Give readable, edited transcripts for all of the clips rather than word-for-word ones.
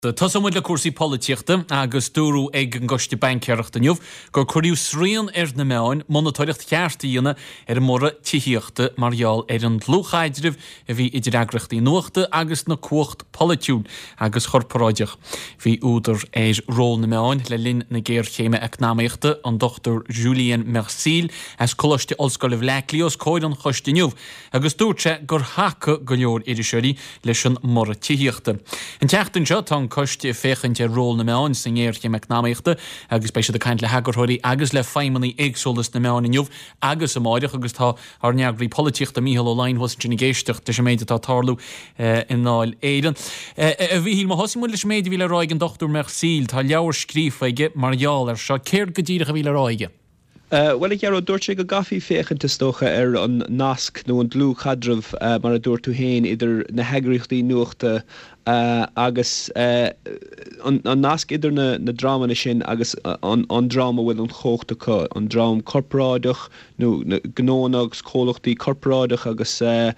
Tusamid le cuasaí políochta agus dúrú ag an goiste baincearachta nniuh gur chuiríú sríon na meáin monatóireacht chearttaíonna móra tííochta margheall an dlúchaidiribh a bhí idir agrachtaí nuachta agus na cuacht politiún agus chorparáideach. Bhí údar ról na meáin le linn na géir chéime economiachta an Dr. Julien Merciel as coloiste Ollscoil Leiclios cóid an choiste nniuh agus dúirte gur hacha go leor idir seoirí leis an móra tííochta. An teachtain seo tá coiste féchante ról na meáin san géirche meicnáíochta agus spéisi de caiint le hagurthirí agus le feimimeí éagsolalas na meáin inniuh agus amáideach agus tá ar neagraí políochta Mícheál Ó Lainn was sin géisteach de sem méide tá tarlú in náil éan. A bhí hí hosimú leis méidir bhíle ráig an Dr. Merciel tá leabhar scríomhaige margheall ar seo céir go ddíireach a bhíle ráige. Well, ik dúirt sé go gafií féchanta stocha an nasc nó an dlú chadramh mar a dúirt tú héin idir na heagrichtaí nuachta agus an nasc idir na drámanna sin agus an dráma bhfuil an chóchta chu an drám corpráideach nó gnónagus cólachtaí corpráideach agus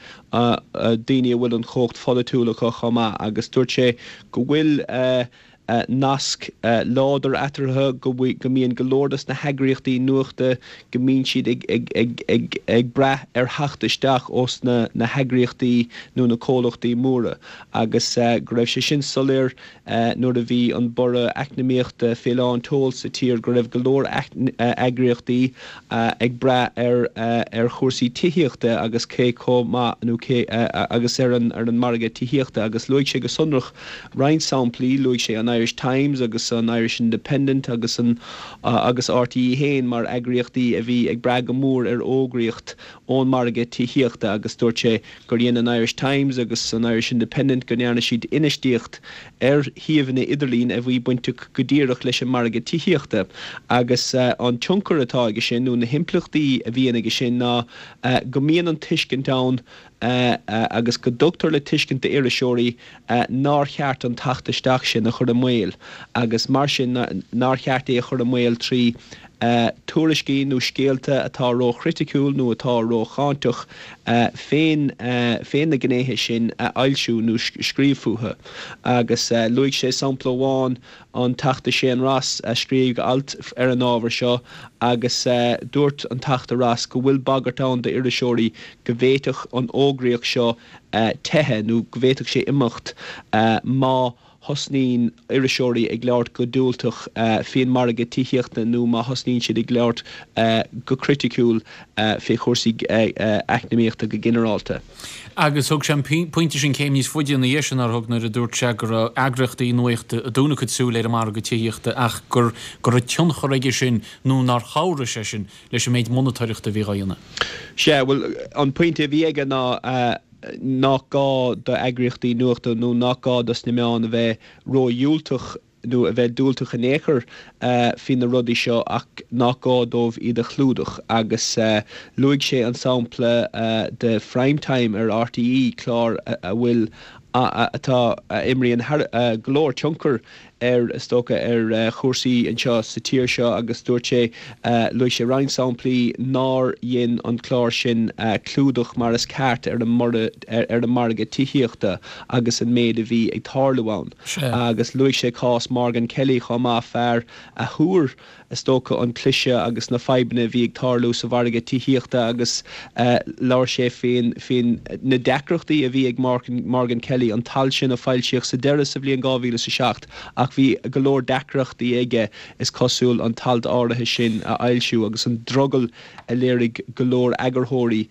daine bhfuil an chocht follatúlacha chomá agus dúirt sé go bhfuil nasc láidir atartha go mííon golódas na heagrichtaí nuachta go mín siad ag breth ar heachtasteach os na heagrichtaí nó na cólachtaí móra agus go raibh sé sin soléir nuair a bhí an bora eacnamaíochta féileáin tóil sa tír go raibh golóir eagrichtaí ag breth ar chósaí tííochta agus cé comá nó agus ar an marga tííochta agus luigh sé go sonrach Ryan Sampley luigh sé an Irish Times agus an Irish Independent agus RTE héin mar agriochtaí a bhí ag brag go mór ar ógraíocht ón marga tííochta agus dúirt sé gur dhéana an Irish Times agus an Irish Independent go nearna siad inistíocht ar thaobhanna idirlín a bhí buinte go ddíireach leis an marga tííochta agus an tionchar atá aige sin nó na himplachtaí a bhíon aige sin ná go mííon an tuiscin dán agus go dúchttar le tuiscinnta iiriseoirí ná cheart an tachtasteach sin a chur a mhaol agus mar sin ná cheart é a chur a mhaol trí tuairiscí nó scéalta atá ró criticúil nó atá ró cháintach féin na gnéthe sin ailsiú nó scríomhfútha agus luigh sé sampla an tachta sé an ras scríomh alt ar an ábhar seo agus dúirt an tachta ras go bhfuil bagartán de iiriseoirí go bhhéiteach an ógraíoch seo tethe nó go bhhéiteach sé imeacht má hosnín iiriseoirí ag leabhart go dúilteach féin marga tííochta nó má hosnín siad ag leabhart go criticúil fé chósaí eacnamaíochta go generálta. Agus thug sem pointe sin céim níos fuideann na dhéisian ar thug nar a dúirt se gur agrachtaí nuachta a dúna chud súil ar marga tííochta ach gur a tionchar aige sin nó nar chára sé sin leis méid monatóireachta bhí ghaanna. Sé, well, an pointe bhí aige nach gá de agriochtaí nuachta nó nach gá das na meán a bheith róúltach nó a bheith dúiltach an éair fin na rudaí seo ach nach gá dómh iad a chlúdach agus luigh sé an sampla de Primetime ar RTE chlár a bhfuil atá imríonn glór tionchar stocha chósaí an seo sa tír seo agus dúirt sé luigh sé Ryan Sampley ná dhéon an chlár sin clúdach mar is ceart ar an marga tííochta agus an méid a bhí ag tarlaháin agus luigh sé cás Morgan Kelly chomá fearr a thuair stocha an clise agus na feibna bhí ag tarlú sa bharga tííochta agus leir sé féin na decrochtaí a bhí ag Morgan Kelly an tal sin a fáilseach sa deireadh sa bhliain 2007 ach bhí golóir decrochtaí aige is cosúil an talt áirithe sin a ailsiú agus an drogel a léirigh golóir agurthóirí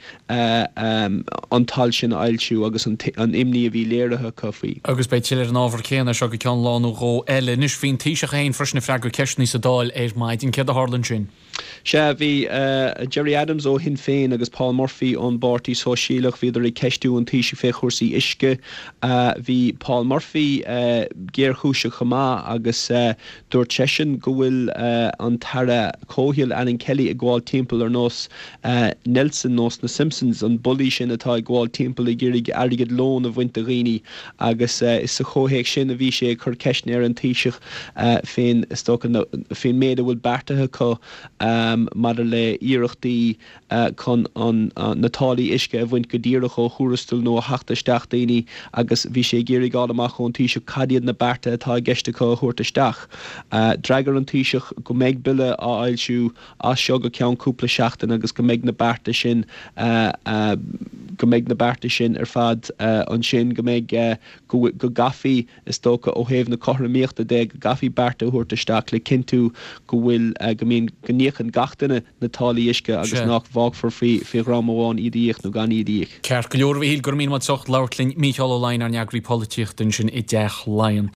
an tal sin a ailsiú agus an imní a bhí léirithe cofaí. Agus bei tiile an ábhar céanna seo go ceann lánú ró eile níos fon tíiseach aon frisna freagur ceisní sa dáil maidin céad a Harlan sin. Se bhí Jerry Adams ó hin féin agus Paul Murphy ón bártaí sóisialach bhí idir ceistú an tíise fé chósaí isce bhí Paul Murphy géir chúise chomá agus dúirt sé sin go bhfuil an tara cóhiil Alan Kelly ag gháil timpeall ar nós Nelson nós na Simpsons an bulí sin atá ag gháil timpeall i ggéirigh airgid lón a bhaint a rií agus is sa chóhéic sin a bhí sé chur ceisne ar an tíiseach féin méad a bhfuil bertathe có mar le íireachtaí chun an natálaí isce a bhaint go ddíireach ó churastal nó a 7 daoine agus agus bhí sé géirí gáil amach chun tíise cadíad na berta atá gceiste có chuirtaisteach. Dragar an tíiseach go méid bille á ailsiú as seo go ceann cúpla seachtain agus go méid na berta sin ar fad an sin go méid go gafií is tócha ó héamh na chothraíochta de go gafií berta chuirtaisteach le cinú go bhfuil go míon gníochan gatainine na tálaí isce agus nach bhag for fé rámháin iadíoch nó gan iadíoch. Ceart go leor bhíl gur mín mat socht leirlinn Micheál Ó Lainn ar neagraí políochtain sin i d deich Lion.